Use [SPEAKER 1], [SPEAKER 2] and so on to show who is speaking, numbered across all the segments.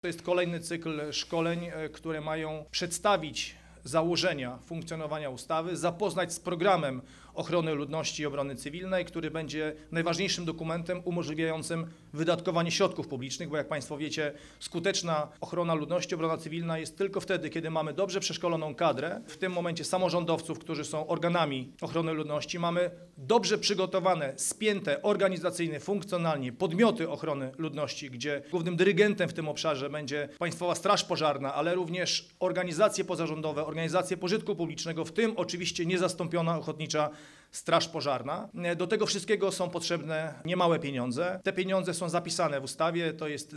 [SPEAKER 1] To jest kolejny cykl szkoleń, które mają przedstawić założenia funkcjonowania ustawy, zapoznać z programem ochrony ludności i obrony cywilnej, który będzie najważniejszym dokumentem umożliwiającym wydatkowanie środków publicznych, bo jak Państwo wiecie, skuteczna ochrona ludności, obrona cywilna jest tylko wtedy, kiedy mamy dobrze przeszkoloną kadrę, w tym momencie samorządowców, którzy są organami ochrony ludności, mamy dobrze przygotowane, spięte organizacyjnie, funkcjonalnie podmioty ochrony ludności, gdzie głównym dyrygentem w tym obszarze będzie Państwowa Straż Pożarna, ale również organizacje pozarządowe, organizacje pożytku publicznego, w tym oczywiście niezastąpiona Ochotnicza Straż Pożarna. Do tego wszystkiego są potrzebne niemałe pieniądze. Te pieniądze są zapisane w ustawie, to jest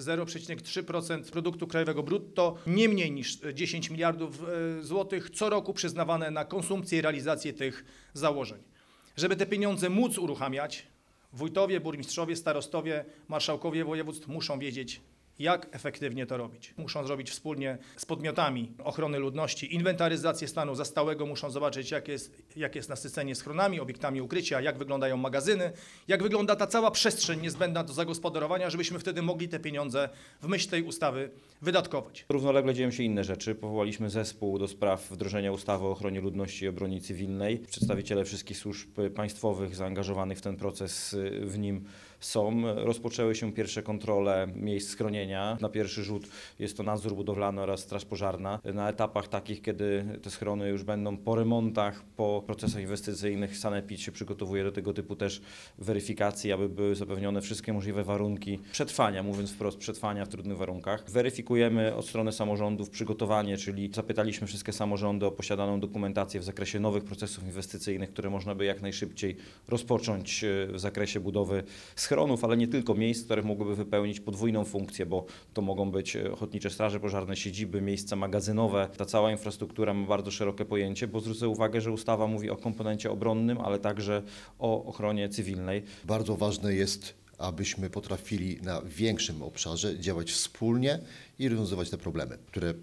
[SPEAKER 1] 0,3% produktu krajowego brutto, nie mniej niż 10 miliardów złotych co roku przyznawane na konsumpcję i realizację tych założeń. Żeby te pieniądze móc uruchamiać, wójtowie, burmistrzowie, starostowie, marszałkowie województw muszą wiedzieć, jak efektywnie to robić. Muszą zrobić wspólnie z podmiotami ochrony ludności inwentaryzację stanu zastałego, muszą zobaczyć, jakie jest nasycenie schronami, obiektami ukrycia, jak wyglądają magazyny, jak wygląda ta cała przestrzeń niezbędna do zagospodarowania, żebyśmy wtedy mogli te pieniądze w myśl tej ustawy wydatkować.
[SPEAKER 2] Równolegle dzieją się inne rzeczy. Powołaliśmy zespół do spraw wdrożenia ustawy o ochronie ludności i obronie cywilnej. Przedstawiciele wszystkich służb państwowych zaangażowanych w ten proces w nim są. Rozpoczęły się pierwsze kontrole miejsc schronienia. Na pierwszy rzut jest to nadzór budowlany oraz straż pożarna. Na etapach takich, kiedy te schrony już będą po remontach, po procesach inwestycyjnych, sanepid się przygotowuje do tego typu też weryfikacji, aby były zapewnione wszystkie możliwe warunki przetrwania, mówiąc wprost, przetrwania w trudnych warunkach. Weryfikujemy od strony samorządów przygotowanie, czyli zapytaliśmy wszystkie samorządy o posiadaną dokumentację w zakresie nowych procesów inwestycyjnych, które można by jak najszybciej rozpocząć w zakresie budowy schronów, ale nie tylko miejsc, które mogłyby wypełnić podwójną funkcję, bo to mogą być ochotnicze straże pożarne, siedziby, miejsca magazynowe. Ta cała infrastruktura ma bardzo szerokie pojęcie, bo zwrócę uwagę, że ustawa mówi o komponencie obronnym, ale także o ochronie cywilnej.
[SPEAKER 3] Bardzo ważne jest, abyśmy potrafili na większym obszarze działać wspólnie i rozwiązywać te problemy, które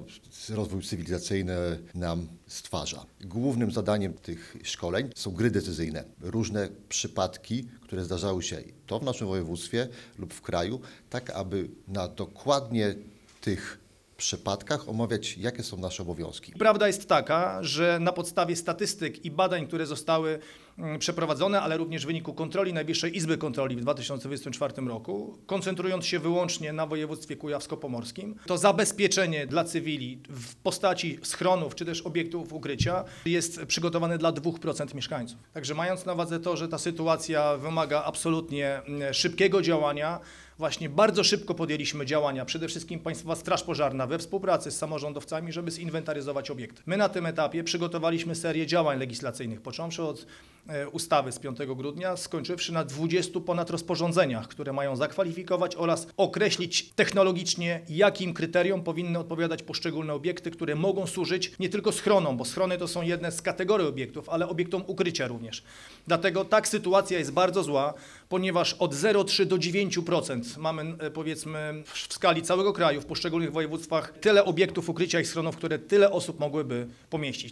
[SPEAKER 3] rozwój cywilizacyjny nam stwarza. Głównym zadaniem tych szkoleń są gry decyzyjne, różne przypadki, które zdarzały się to w naszym województwie lub w kraju, tak aby na dokładnie tych przypadkach omawiać, jakie są nasze obowiązki.
[SPEAKER 1] Prawda jest taka, że na podstawie statystyk i badań, które zostały przeprowadzone, ale również w wyniku kontroli Najwyższej Izby Kontroli w 2024 roku, koncentrując się wyłącznie na województwie kujawsko-pomorskim, to zabezpieczenie dla cywili w postaci schronów czy też obiektów ukrycia jest przygotowane dla 2% mieszkańców. Także mając na uwadze to, że ta sytuacja wymaga absolutnie szybkiego działania, właśnie bardzo szybko podjęliśmy działania, przede wszystkim Państwowa Straż Pożarna we współpracy z samorządowcami, żeby zinwentaryzować obiekty. My na tym etapie przygotowaliśmy serię działań legislacyjnych, począwszy od ustawy z 5 grudnia, skończywszy na 20 ponad rozporządzeniach, które mają zakwalifikować oraz określić technologicznie, jakim kryteriom powinny odpowiadać poszczególne obiekty, które mogą służyć nie tylko schronom, bo schrony to są jedne z kategorii obiektów, ale obiektom ukrycia również. Dlatego sytuacja jest bardzo zła, ponieważ od 0,3 do 9% mamy, powiedzmy, w skali całego kraju, w poszczególnych województwach tyle obiektów ukrycia i schronów, które tyle osób mogłyby pomieścić.